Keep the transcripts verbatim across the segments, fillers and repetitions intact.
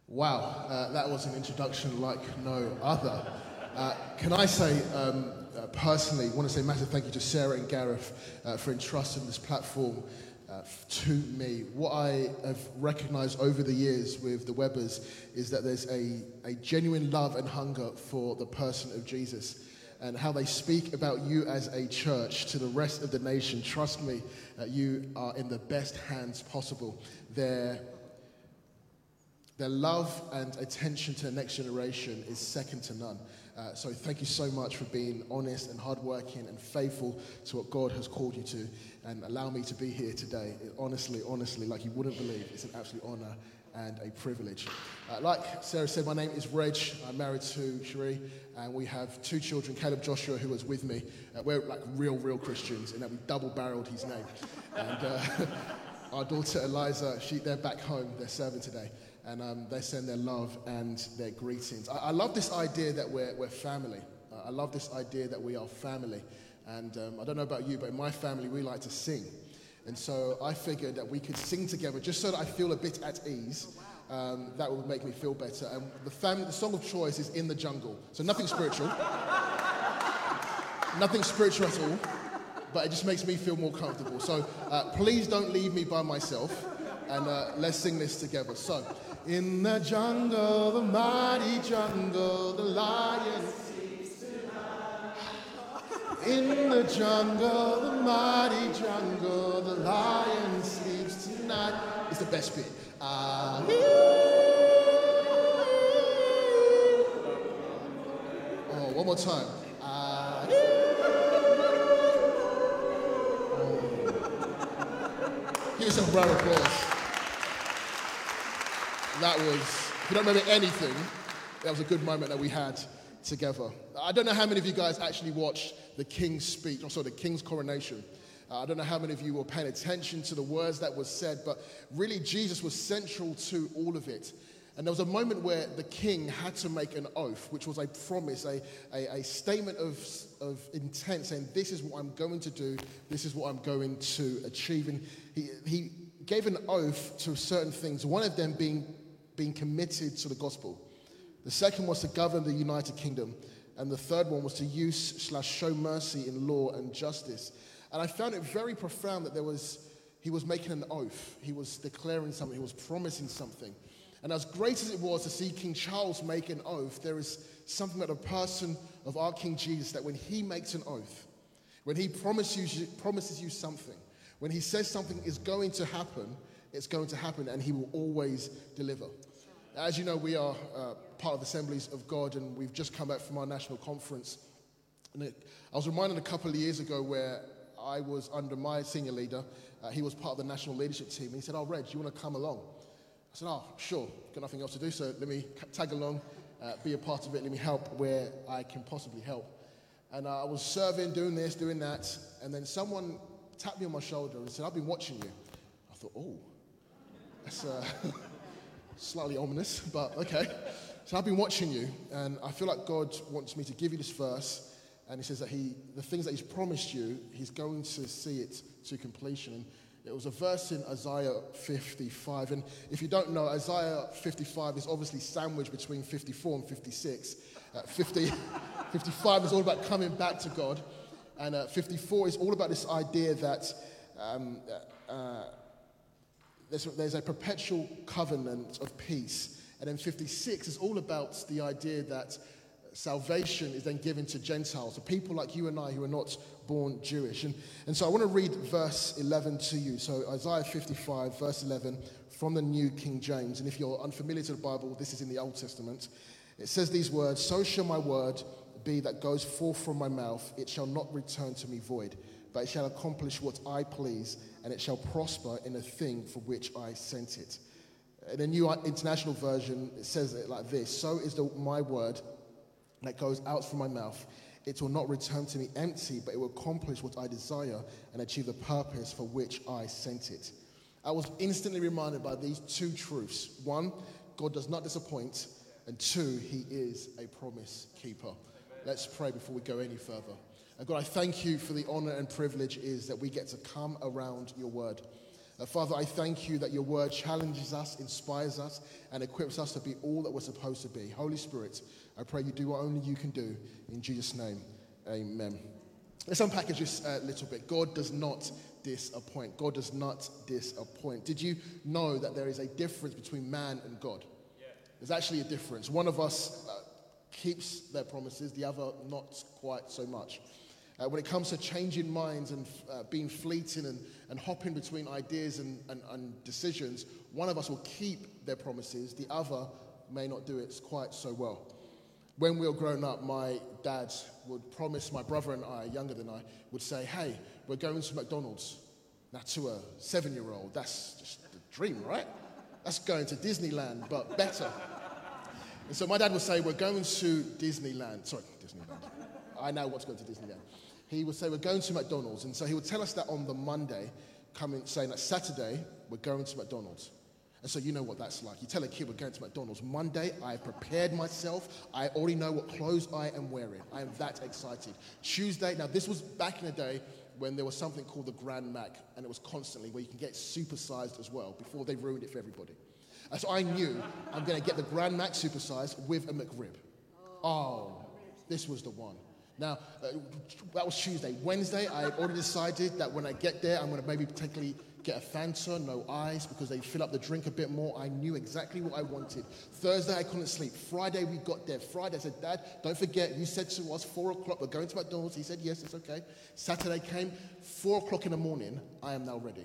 Wow, uh, that was an introduction like no other. Uh, can I say, um, uh, personally, I want to say a massive thank you to Sarah and Gareth uh, for entrusting this platform uh, to me. What I have recognised over the years with the Webbers is that there's a, a genuine love and hunger for the person of Jesus, and how they speak about you as a church to the rest of the nation. Trust me, uh, you are in the best hands possible. Their, their love and attention to the next generation is second to none. Uh, so thank you so much for being honest and hardworking and faithful to what God has called you to, and allow me to be here today. It, honestly, honestly, like you wouldn't believe, it's an absolute honour and a privilege. Uh, like Sarah said, my name is Reg. I'm married to Cherie, and we have two children, Caleb Joshua, who was with me. Uh, we're like real, real Christians, in that we double-barreled his name. And uh, our daughter Eliza, she, they're back home, they're serving today. And um, they send their love and their greetings. I, I love this idea that we're, we're family. Uh, I love this idea that we are family. And um, I don't know about you, but in my family, we like to sing. And so I figured that we could sing together just so that I feel a bit at ease. Um, that would make me feel better. And the, fam- the song of choice is In the Jungle. So nothing spiritual. Nothing spiritual at all. But it just makes me feel more comfortable. So uh, please don't leave me by myself. And uh, let's sing this together. So, in the jungle, the mighty jungle, the lion sleeps tonight. In the jungle, the mighty jungle, the lion sleeps tonight. It's the best bit. Ah, oh, one more time. Ah, oh. Give us some round of applause. That was, if you don't remember anything, that was a good moment that we had together. I don't know how many of you guys actually watched the King's speech, or sorry, the King's coronation. Uh, I don't know how many of you were paying attention to the words that was said, but really Jesus was central to all of it. And there was a moment where the king had to make an oath, which was a promise, a, a, a statement of, of intent, saying, this is what I'm going to do, this is what I'm going to achieve. And he, he gave an oath to certain things, one of them being being committed to the gospel. The second was to govern the United Kingdom. And the third one was to use slash show mercy in law and justice. And I found it very profound that there was, he was making an oath. He was declaring something. He was promising something. And as great as it was to see King Charles make an oath, there is something about the person of our King Jesus, that when he makes an oath, when he promises you, promises you something, when he says something is going to happen, it's going to happen, and he will always deliver. As you know, we are uh, part of the Assemblies of God, and we've just come back from our national conference. And it, I was reminded a couple of years ago where I was under my senior leader. Uh, he was part of the national leadership team. And he said, oh, Reg, you want to come along? I said, oh, sure. Got nothing else to do, so let me tag along, uh, be a part of it, let me help where I can possibly help. And uh, I was serving, doing this, doing that, and then someone tapped me on my shoulder and said, I've been watching you. I thought, oh, that's... Uh, slightly ominous, but okay. So I've been watching you, and I feel like God wants me to give you this verse, and he says that he, the things that he's promised you, he's going to see it to completion. And it was a verse in Isaiah fifty-five, and if you don't know, Isaiah fifty-five is obviously sandwiched between fifty-four and fifty-six. Uh, fifty, fifty-five is all about coming back to God, and uh, fifty-four is all about this idea that um, uh, There's, there's a perpetual covenant of peace. And then fifty-six is all about the idea that salvation is then given to Gentiles, to people like you and I who are not born Jewish. And, and so I want to read verse eleven to you. So Isaiah fifty-five, verse eleven, from the New King James. And if you're unfamiliar to the Bible, this is in the Old Testament. It says these words, so shall my word be that goes forth from my mouth. It shall not return to me void, but it shall accomplish what I please, and it shall prosper in the thing for which I sent it. In the New International Version, it says it like this, so is the, my word that goes out from my mouth. It will not return to me empty, but it will accomplish what I desire and achieve the purpose for which I sent it. I was instantly reminded by these two truths. One, God does not disappoint, and two, he is a promise keeper. Let's pray before we go any further. And God, I thank you for the honor and privilege it is that we get to come around your word. Uh, Father, I thank you that your word challenges us, inspires us, and equips us to be all that we're supposed to be. Holy Spirit, I pray you do what only you can do. In Jesus' name, amen. Let's unpack it just a little bit. God does not disappoint. God does not disappoint. Did you know that there is a difference between man and God? Yeah. There's actually a difference. One of us uh, keeps their promises, the other not quite so much. Uh, when it comes to changing minds and uh, being fleeting and, and hopping between ideas and, and, and decisions, one of us will keep their promises, the other may not do it quite so well. When we were growing up, my dad would promise my brother and I, younger than I, would say, hey, we're going to McDonald's. Now to a seven-year-old, that's just the dream, right? That's going to Disneyland, but better. And so my dad would say, we're going to Disneyland. Sorry, Disneyland. I now want to go to Disneyland. He would say, we're going to McDonald's. And so he would tell us that on the Monday, coming, saying that Saturday, we're going to McDonald's. And so you know what that's like. You tell a kid we're going to McDonald's. Monday, I prepared myself. I already know what clothes I am wearing. I am that excited. Tuesday, now this was back in the day when there was something called the Grand Mac, and it was constantly where you can get supersized as well before they ruined it for everybody. And so I knew I'm going to get the Grand Mac supersized with a McRib. Oh, this was the one. Now, uh, that was Tuesday. Wednesday, I already decided that when I get there, I'm going to maybe particularly get a Fanta, no ice, because they fill up the drink a bit more. I knew exactly what I wanted. Thursday, I couldn't sleep. Friday, we got there. Friday, I said, Dad, don't forget, you said to us, four o'clock, we're going to McDonald's. He said, yes, it's okay. Saturday came, four o'clock in the morning, I am now ready.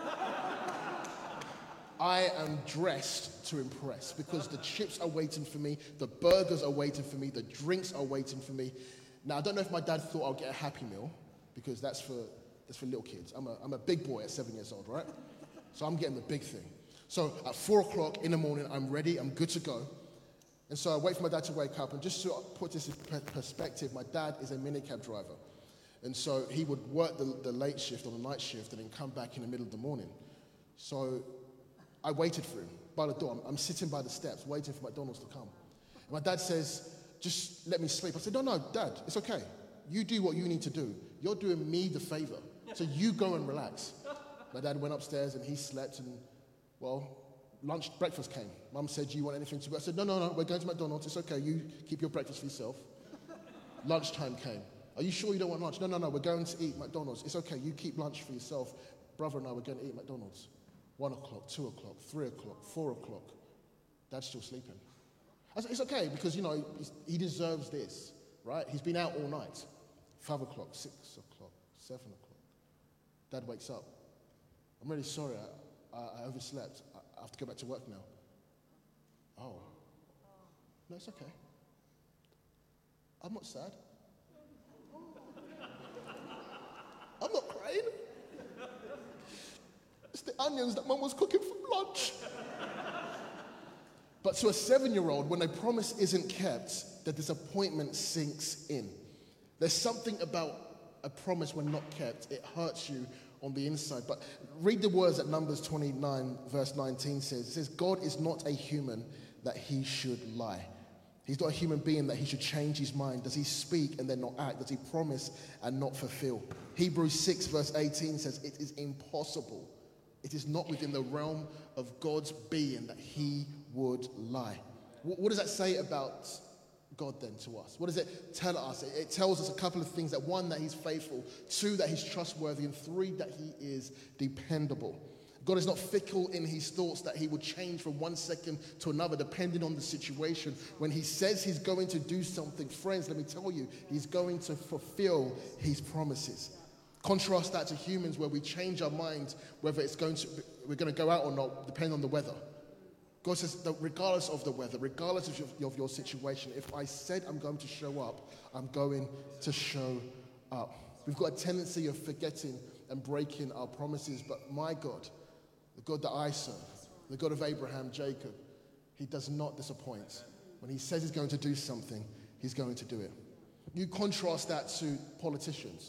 I am dressed to impress because the chips are waiting for me, the burgers are waiting for me, the drinks are waiting for me. Now, I don't know if my dad thought I'll get a Happy Meal, because that's for that's for little kids. I'm a, I'm a big boy at seven years old, right? So I'm getting the big thing. So at four o'clock in the morning, I'm ready, I'm good to go. And so I wait for my dad to wake up, and just to put this in perspective, my dad is a minicab driver. And so he would work the, the late shift or the night shift and then come back in the middle of the morning. So I waited for him by the door. I'm, I'm sitting by the steps waiting for McDonald's to come. And my dad says, just let me sleep. I said, no, no, Dad, it's okay. You do what you need to do. You're doing me the favor. So you go and relax. My dad went upstairs and he slept and, well, lunch, breakfast came. Mum said, do you want anything to eat? I said, no, no, no, we're going to McDonald's. It's okay. You keep your breakfast for yourself. Lunchtime came. Are you sure you don't want lunch? No, no, no, we're going to eat McDonald's. It's okay. You keep lunch for yourself. Brother and I, we're going to eat McDonald's. One o'clock, two o'clock, three o'clock, four o'clock. Dad's still sleeping. I said, it's okay, because, you know, he deserves this, right? He's been out all night. Five o'clock, six o'clock, seven o'clock. Dad wakes up. I'm really sorry, I, I, I overslept. I, I have to go back to work now. Oh. No, it's okay. I'm not sad. I'm not crying. It's the onions that Mum was cooking for lunch. But to a seven-year-old, when a promise isn't kept, the disappointment sinks in. There's something about a promise when not kept. It hurts you on the inside. But read the words that Numbers twenty-nine, verse nineteen says. It says, God is not a human that he should lie. He's not a human being that he should change his mind. Does he speak and then not act? Does he promise and not fulfill? Hebrews six, verse eighteen says, it is impossible. It is not within the realm of God's being that he would lie. What does that say about God then to us? What does it tell us? It tells us a couple of things. That one, that he's faithful. Two, that he's trustworthy. And three, that he is dependable. God is not fickle in his thoughts that he would change from one second to another depending on the situation. When he says he's going to do something, friends, let me tell you, he's going to fulfill his promises. Contrast that to humans where we change our minds whether it's going to, we're going to go out or not, depending on the weather. God says that regardless of the weather, regardless of your, of your situation, if I said I'm going to show up, I'm going to show up. We've got a tendency of forgetting and breaking our promises, but my God, the God that I serve, the God of Abraham, Jacob, he does not disappoint. When he says he's going to do something, he's going to do it. You contrast that to politicians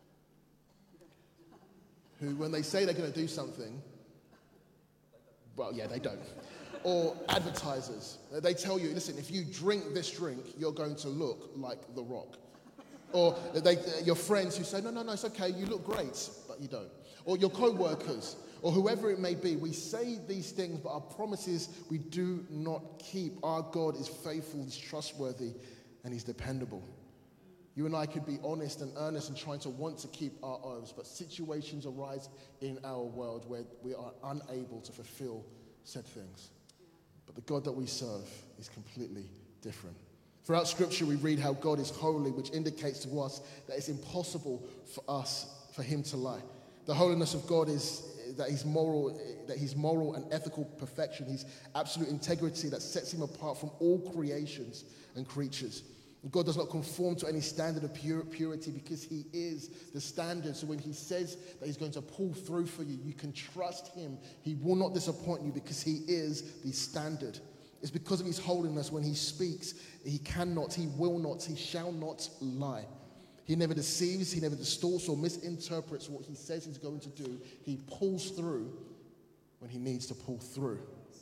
who, when they say they're going to do something, well, yeah, they don't. Or advertisers. They tell you, listen, if you drink this drink, you're going to look like The Rock. Or they, your friends who say, no, no, no, it's okay, you look great, but you don't. Or your co-workers. or whoever it may be. We say these things, but our promises we do not keep. Our God is faithful, he's trustworthy, and he's dependable. You and I could be honest and earnest and trying to want to keep our oaths, but situations arise in our world where we are unable to fulfill said things. But the God that we serve is completely different. Throughout Scripture, we read how God is holy, which indicates to us that it's impossible for us, for him to lie. The holiness of God is that he's moral, that he's moral and ethical perfection, his absolute integrity that sets him apart from all creations and creatures. God does not conform to any standard of pure, purity because he is the standard. So when he says that he's going to pull through for you, you can trust him. He will not disappoint you because he is the standard. It's because of his holiness when he speaks, he cannot, he will not, he shall not lie. He never deceives, he never distorts or misinterprets what he says he's going to do. He pulls through when he needs to pull through.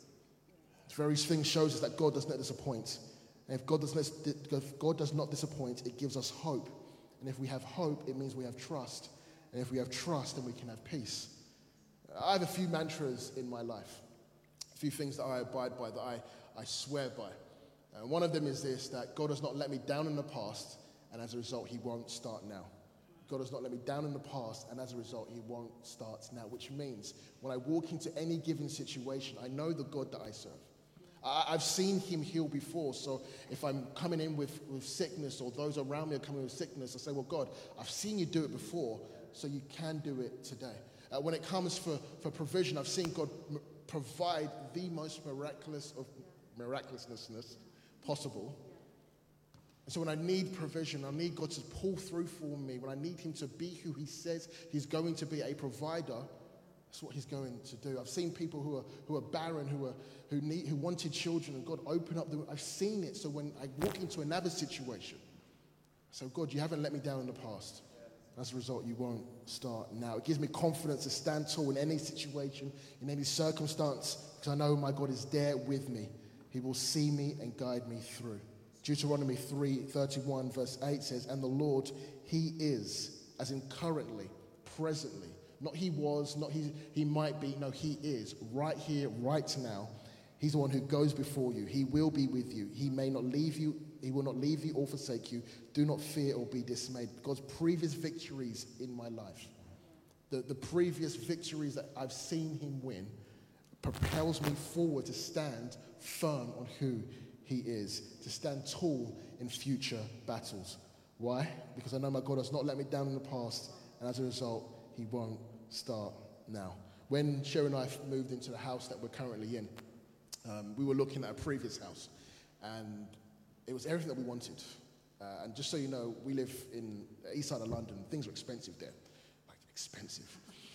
This very thing shows us that God does not disappoint. And if God does not, if God does not disappoint, it gives us hope. And if we have hope, it means we have trust. And if we have trust, then we can have peace. I have a few mantras in my life, a few things that I abide by, that I, I swear by. And one of them is this, that God has not let me down in the past, and as a result, he won't start now. God has not let me down in the past, and as a result, he won't start now, which means when I walk into any given situation, I know the God that I serve. I, I've seen him heal before, so if I'm coming in with, with sickness, or those around me are coming with sickness, I say, well, God, I've seen you do it before, so you can do it today. Uh, when it comes for, for provision, I've seen God m- provide the most miraculous of miraculousness possible. And so when I need provision, I need God to pull through for me. When I need him to be who he says he's going to be, a provider, that's what he's going to do. I've seen people who are who are barren, who are who need who wanted children, and God open up the. I've seen it. So when I walk into another situation, so God, you haven't let me down in the past. As a result, you won't start now. It gives me confidence to stand tall in any situation, in any circumstance, because I know my God is there with me. He will see me and guide me through. Deuteronomy three thirty-one verse eight says, and the Lord, he is, as in currently, presently, not he was, not he, he might be, no, he is, right here, right now. He's the one who goes before you. He will be with you. He may not leave you, he will not leave you or forsake you. Do not fear or be dismayed. God's previous victories in my life, the, the previous victories that I've seen him win, propels me forward to stand firm on who he is, to stand tall in future battles. Why? Because I know my God has not let me down in the past, and as a result, he won't start now. When Sherry and I moved into the house that we're currently in, um, we were looking at a previous house, and it was everything that we wanted. Uh, and just so you know, we live in the east side of London. Things are expensive there, like expensive.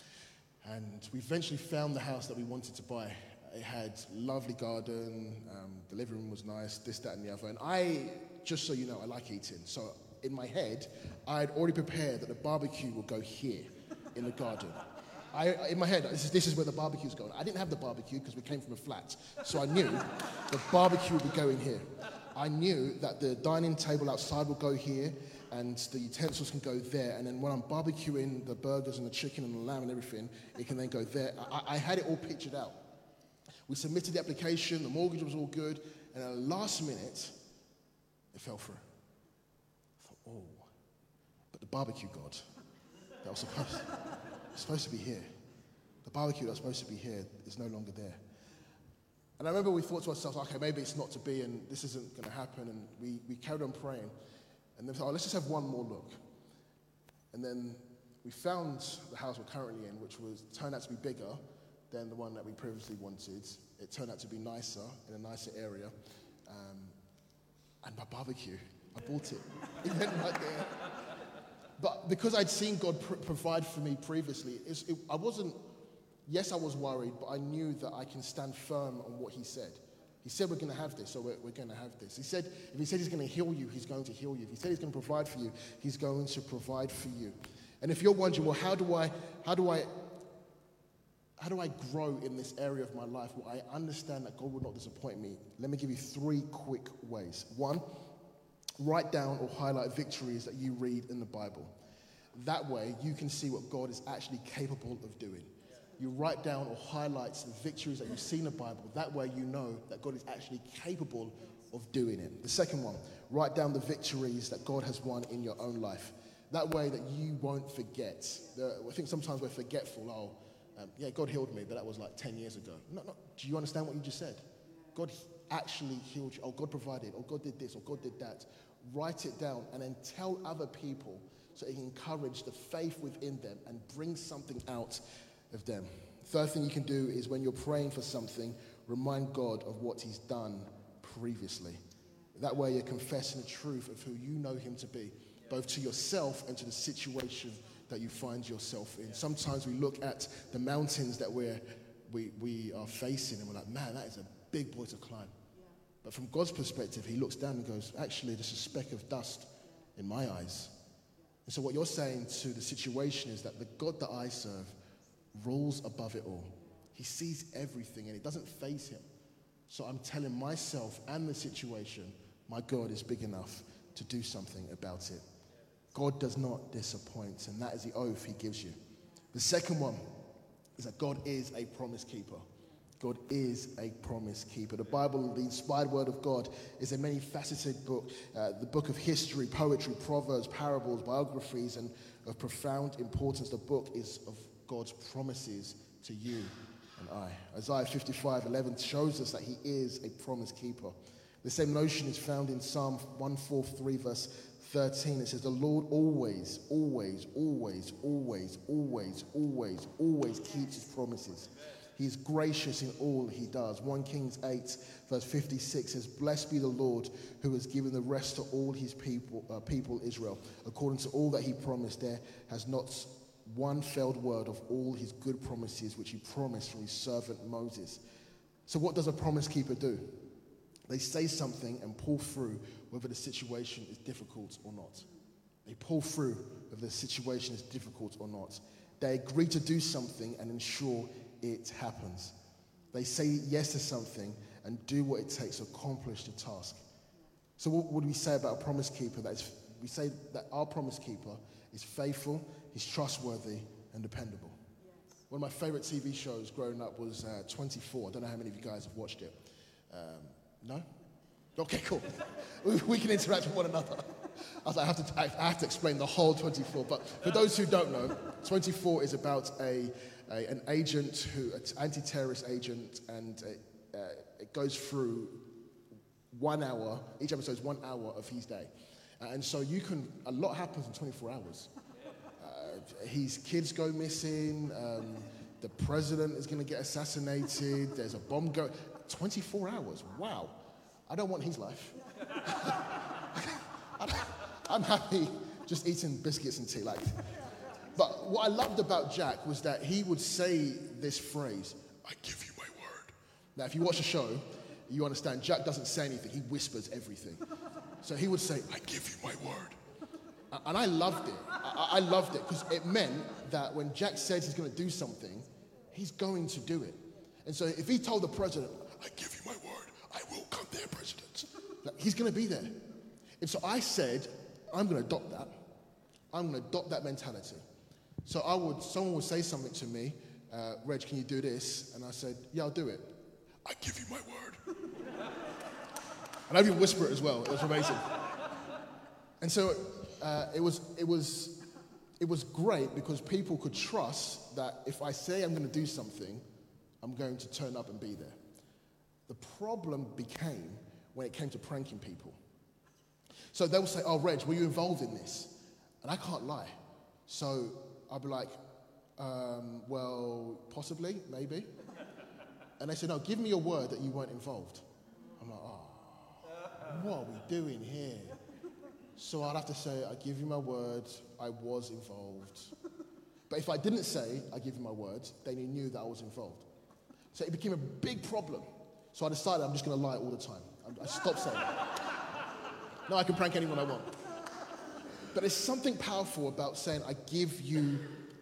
And we eventually found the house that we wanted to buy. It had lovely garden, um, the living room was nice, this, that, and the other. And I, just so you know, I like eating. So in my head, I had already prepared that the barbecue will go here in the garden. I, in my head, this is, this is where the barbecue's going. I didn't have the barbecue because we came from a flat. So I knew the barbecue would be going here. I knew that the dining table outside will go here, and the utensils can go there. And then when I'm barbecuing the burgers and the chicken and the lamb and everything, it can then go there. I, I had it all pictured out. We submitted the application, the mortgage was all good, and at the last minute, it fell through. I thought, oh, but the barbecue God that was supposed, was supposed to be here, the barbecue that was supposed to be here is no longer there. And I remember we thought to ourselves, okay, maybe it's not to be, and this isn't going to happen, and we, we carried on praying. And then we thought, oh, let's just have one more look. And then we found the house we're currently in, which was turned out to be bigger than the one that we previously wanted. It turned out to be nicer, in a nicer area. Um, and my barbecue, I bought it. It went right there. But because I'd seen God pr- provide for me previously, it, it, I wasn't, yes, I was worried, but I knew that I can stand firm on what he said. He said we're going to have this, so we're, we're going to have this. He said, if he said he's going to heal you, he's going to heal you. If he said he's going to provide for you, he's going to provide for you. And if you're wondering, well, how do I, how do I, how do I grow in this area of my life? Well, I understand that God will not disappoint me. Let me give you three quick ways. One, write down or highlight victories that you read in the Bible. That way, you can see what God is actually capable of doing. you write down or highlight the victories that you see in the Bible. That way you know that God is actually capable of doing it. The second one, write down the victories that God has won in your own life. That way that you won't forget. The, I think sometimes we're forgetful. Oh, um, yeah, God healed me, but that was like ten years ago. No, no. Do you understand what you just said? God actually healed you. Oh, God provided. Oh, God did this. Or God did that. Write it down and then tell other people so it can encourage the faith within them and bring something out of them. Third thing you can do is when you're praying for something, remind God of what he's done previously. That way you're confessing the truth of who you know him to be, both to yourself and to the situation that you find yourself in. Sometimes we look at the mountains that we're, we, we are facing and we're like, man, that is a big boy to climb. But from God's perspective, he looks down and goes, actually, there's a speck of dust in my eyes. And so what you're saying to the situation is that the God that I serve rules above it all. He sees everything and it doesn't faze him. So I'm telling myself and the situation, my God is big enough to do something about it. God does not disappoint, and that is the oath he gives you. The second one is that God is a promise keeper. God is a promise keeper. The Bible, the inspired word of God, is a many-faceted book. Uh, the book of history, poetry, proverbs, parables, biographies, and of profound importance. The book is of God's promises to you and I. Isaiah fifty-five eleven shows us that he is a promise keeper. The same notion is found in Psalm one forty-three, verse thirteen. It says, the Lord always, always, always, always, always, always, always keeps his promises. He is gracious in all he does. First Kings eight, verse fifty-six says, blessed be the Lord who has given the rest to all his people, uh, people Israel. According to all that he promised, there has not one failed word of all his good promises, which he promised through his servant Moses. So what does a promise keeper do? They say something and pull through whether the situation is difficult or not. They pull through whether the situation is difficult or not. They agree to do something and ensure it happens. They say yes to something and do what it takes to accomplish the task. So what would we say about a promise keeper? That is, we say that our promise keeper is faithful, he's trustworthy, and dependable. Yes. One of my favorite T V shows growing up was uh, twenty-four. I don't know how many of you guys have watched it. Um, no? Okay, cool. We can interact with one another. I, was like, I, have to, I have to explain the whole twenty-four. But for those who don't know, twenty-four is about a, a an agent, who, an anti-terrorist agent, and uh, uh, it goes through one hour. Each episode is one hour of his day. Uh, and so you can, a lot happens in twenty-four hours. Uh, his kids go missing. Um, the president is going to get assassinated. There's a bomb go. twenty-four hours. Wow. I don't want his life. I'm happy just eating biscuits and tea. Like, but what I loved about Jack was that he would say this phrase, I give you my word. Now, if you watch the show, you understand Jack doesn't say anything. He whispers everything. So he would say, I give you my word. And I loved it. I, I loved it because it meant that when Jack says he's going to do something, he's going to do it. And so if he told the president, I give you my word, I will come there, President. Like, he's going to be there. And so I said, I'm going to adopt that. I'm going to adopt that mentality. So I would, someone would say something to me, uh, Reg, can you do this? And I said, yeah, I'll do it. I give you my word. And I even whisper it as well. It was amazing. And so uh, it was, it was, it was great because people could trust that if I say I'm going to do something, I'm going to turn up and be there. The problem became when it came to pranking people. So they'll say, oh, Reg, were you involved in this? And I can't lie. So I'll be like, um, well, possibly, maybe. And they say, no, give me your word that you weren't involved. I'm like, oh, what are we doing here? So I'd have to say, I give you my word, I was involved. But if I didn't say, I give you my word, then he knew that I was involved. So it became a big problem. So I decided I'm just going to lie all the time. I, I stopped saying that. Now I can prank anyone I want. But there's something powerful about saying, I give you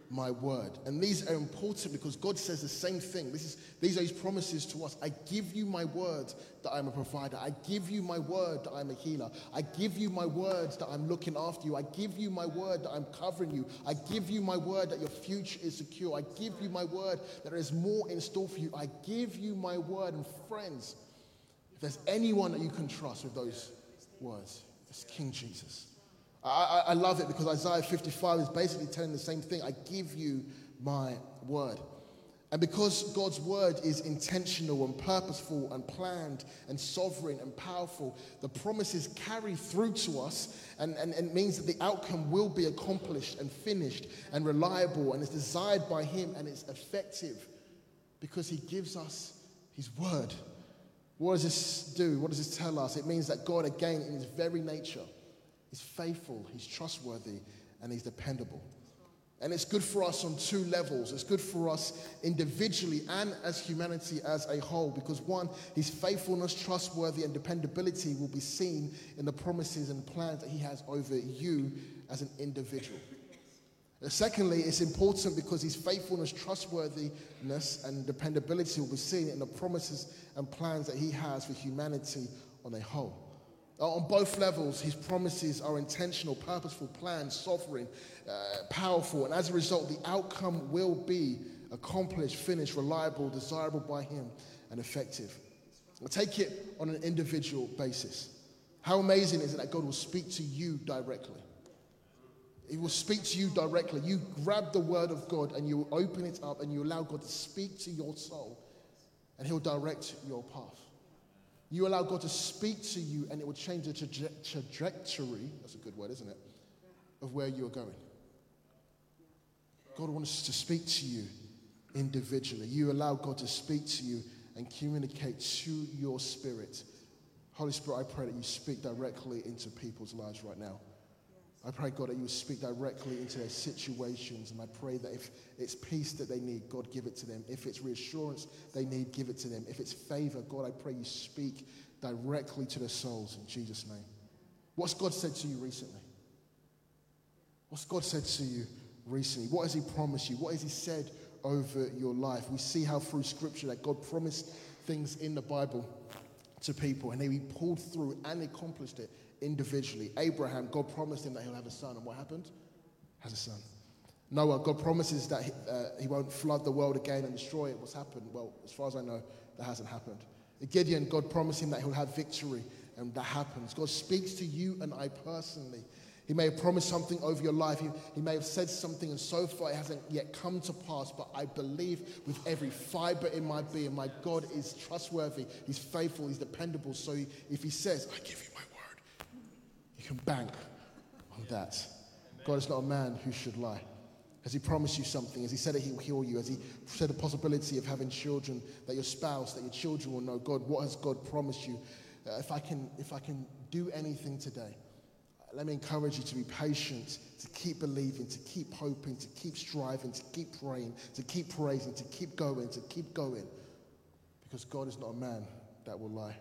my word. And these are important because God says the same thing. This is, these are his promises to us. I give you my word that I'm a provider. I give you my word that I'm a healer. I give you my word that I'm looking after you. I give you my word that I'm covering you. I give you my word that your future is secure. I give you my word that there is more in store for you. I give you my word. And friends, if there's anyone that you can trust with those words, it's King Jesus. I, I love it because Isaiah fifty-five is basically telling the same thing. I give you my word. And because God's word is intentional and purposeful and planned and sovereign and powerful, the promises carry through to us, and, and, and it means that the outcome will be accomplished and finished and reliable and is desired by him, and it's effective because he gives us his word. What does this do? What does this tell us? It means that God, again, in his very nature, he's faithful, he's trustworthy, and he's dependable. And it's good for us on two levels. It's good for us individually and as humanity as a whole, because one, his faithfulness, trustworthy, and dependability will be seen in the promises and plans that he has over you as an individual. And secondly, it's important because his faithfulness, trustworthiness, and dependability will be seen in the promises and plans that he has for humanity on a whole. On both levels, his promises are intentional, purposeful, planned, sovereign, uh, powerful, and as a result, the outcome will be accomplished, finished, reliable, desirable by him, and effective. I'll take it on an individual basis. How amazing is it that God will speak to you directly? He will speak to you directly. You grab the word of God and you open it up and you allow God to speak to your soul, and he'll direct your path. You allow God to speak to you and it will change the traje- trajectory, that's a good word, isn't it, of where you're going. God wants to speak to you individually. You allow God to speak to you and communicate to your spirit. Holy Spirit, I pray that you speak directly into people's lives right now. I pray, God, that you would speak directly into their situations, and I pray that if it's peace that they need, God, give it to them. If it's reassurance they need, give it to them. If it's favor, God, I pray you speak directly to their souls in Jesus' name. What's God said to you recently? What's God said to you recently? What has he promised you? What has he said over your life? We see how through Scripture that God promised things in the Bible to people, and he pulled through and accomplished it individually. Abraham, God promised him that he'll have a son, and what happened? Has a son. Noah, God promises that he, uh, he won't flood the world again and destroy it. What's happened? Well, as far as I know, that hasn't happened. Gideon, God promised him that he'll have victory, and that happens. God speaks to you and I personally. He may have promised something over your life. He, he may have said something, and so far it hasn't yet come to pass, but I believe with every fiber in my being, my God is trustworthy, he's faithful, he's dependable. So he, if he says, I give you my word, you can bank on that. God is not a man who should lie. Has he promised you something? Has he said that he will heal you? Has he said the possibility of having children, that your spouse, that your children will know God? What has God promised you? Uh, if I can, if I can do anything today, let me encourage you to be patient, to keep believing, to keep hoping, to keep striving, to keep praying, to keep praising, to keep going, to keep going. Because God is not a man that will lie.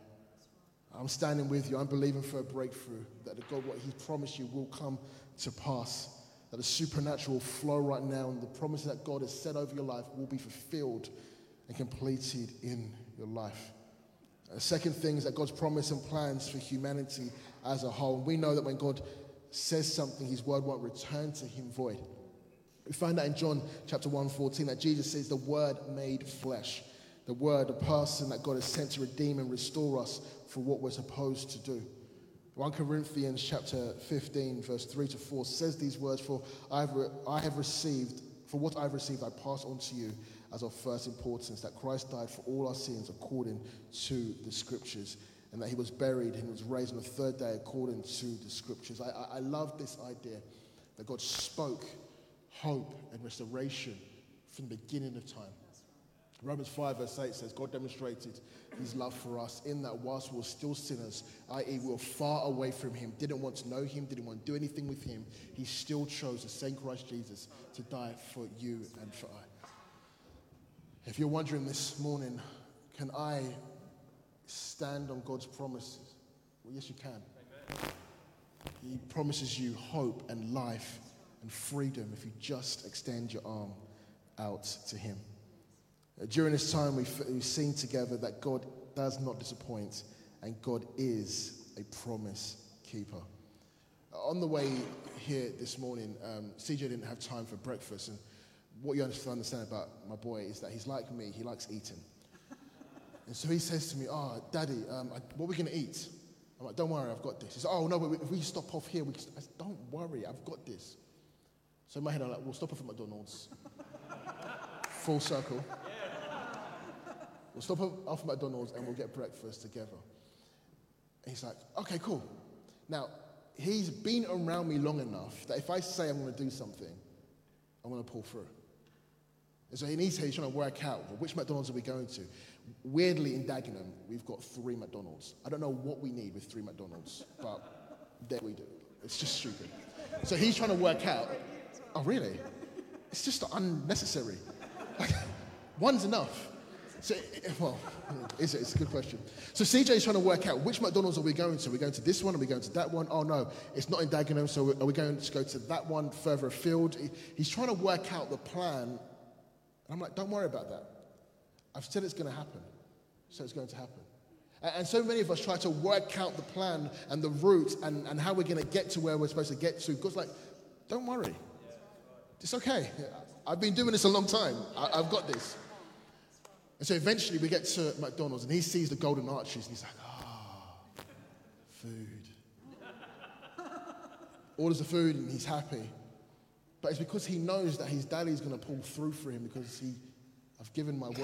I'm standing with you. I'm believing for a breakthrough, that the God, what he promised you will come to pass, that the supernatural will flow right now, and the promises that God has said over your life will be fulfilled and completed in your life. The second thing is that God's promise and plans for humanity as a whole. We know that when God says something, his word won't return to him void. We find that in John chapter one fourteen, that Jesus says the word made flesh. The word, the person that God has sent to redeem and restore us for what we're supposed to do. First Corinthians chapter fifteen, verse three to four says these words, For I've re- I have received, for what I've received I pass on to you as of first importance, that Christ died for all our sins according to the Scriptures, and that he was buried and was raised on the third day according to the Scriptures. I, I, I love this idea that God spoke hope and restoration from the beginning of time. Romans five verse eight says, God demonstrated his love for us in that whilst we were still sinners, that is we were far away from him, didn't want to know him, didn't want to do anything with him, he still chose to send Christ Jesus to die for you and for I. If you're wondering this morning, can I stand on God's promises? Well, yes, you can. Amen. He promises you hope and life and freedom if you just extend your arm out to him. Uh, during this time, we've, we've seen together that God does not disappoint, and God is a promise keeper. Uh, on the way here this morning, um, C J didn't have time for breakfast, and what you have to understand about my boy is that he's like me, he likes eating. And so he says to me, oh, Daddy, um, I, what are we going to eat? I'm like, don't worry, I've got this. He said, oh, no, but if we stop off here, we can... I said, don't worry, I've got this. So in my head, I'm like, we'll stop off at McDonald's. Full circle. We'll stop off at McDonald's and we'll get breakfast together. And he's like, okay, cool. Now, he's been around me long enough that if I say I'm going to do something, I'm going to pull through. And so in his head, he's trying to work out, well, which McDonald's are we going to? Weirdly, in Dagenham, we've got three McDonald's. I don't know what we need with three McDonald's, but there we do. It's just stupid. So he's trying to work out, oh, really? It's just unnecessary. One's enough. So, well, it's, it's a good question. So C J's trying to work out which McDonald's are we going to? Are we going to this one? Are we going to that one? Oh, no, it's not in Dagenham, so are we going to go to that one further afield? He's trying to work out the plan. I'm like, don't worry about that. I've said it's going to happen, so it's going to happen. And so many of us try to work out the plan and the route and, and how we're going to get to where we're supposed to get to. God's like, don't worry. It's okay. I've been doing this a long time. I, I've got this. And so eventually we get to McDonald's and he sees the golden arches and he's like, ah, oh, food. Orders the food and he's happy. But it's because he knows that his daddy's going to pull through for him because he, I've given my word.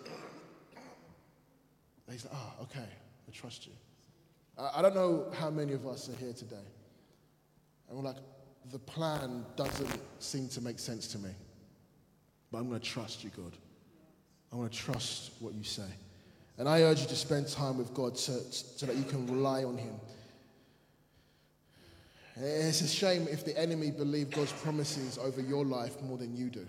And he's like, ah, oh, okay, I trust you. I, I don't know how many of us are here today. And we're like, the plan doesn't seem to make sense to me. But I'm going to trust you, God. I want to trust what you say. And I urge you to spend time with God so, so that you can rely on him. It's a shame if the enemy believed God's promises over your life more than you do.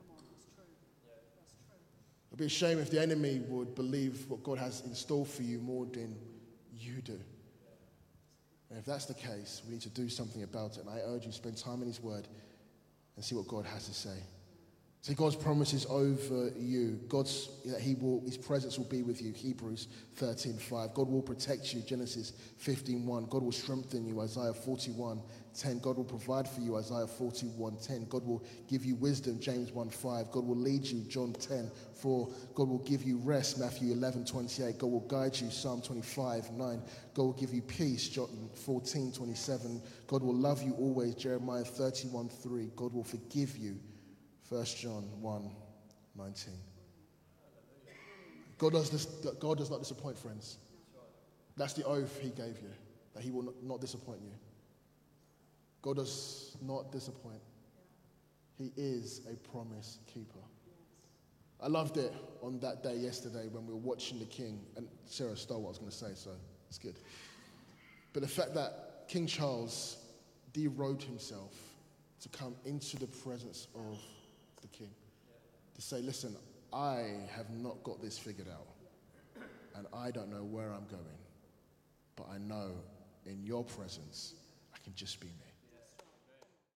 It'd be a shame if the enemy would believe what God has in store for you more than you do. And if that's the case, we need to do something about it. And I urge you to spend time in his word and see what God has to say. See God's promises over you. God's that He will, His presence will be with you. Hebrews thirteen five. God will protect you. Genesis fifteen one. God will strengthen you. Isaiah forty-one ten. God will provide for you. Isaiah forty-one ten. God will give you wisdom. James one five. God will lead you. John ten four. God will give you rest. Matthew eleven twenty-eight. God will guide you. Psalm twenty-five nine. God will give you peace. John fourteen twenty-seven. God will love you always. Jeremiah thirty-one three. God will forgive you. First John one nineteen. God does this, God does not disappoint, friends. That's the oath he gave you, that he will not, not disappoint you. God does not disappoint. He is a promise keeper. I loved it on that day yesterday when we were watching The King, and Sarah stole what I was going to say, so it's good. But the fact that King Charles derobed himself to come into the presence of the King, to say, listen, I have not got this figured out, and I don't know where I'm going, but I know in your presence I can just be me.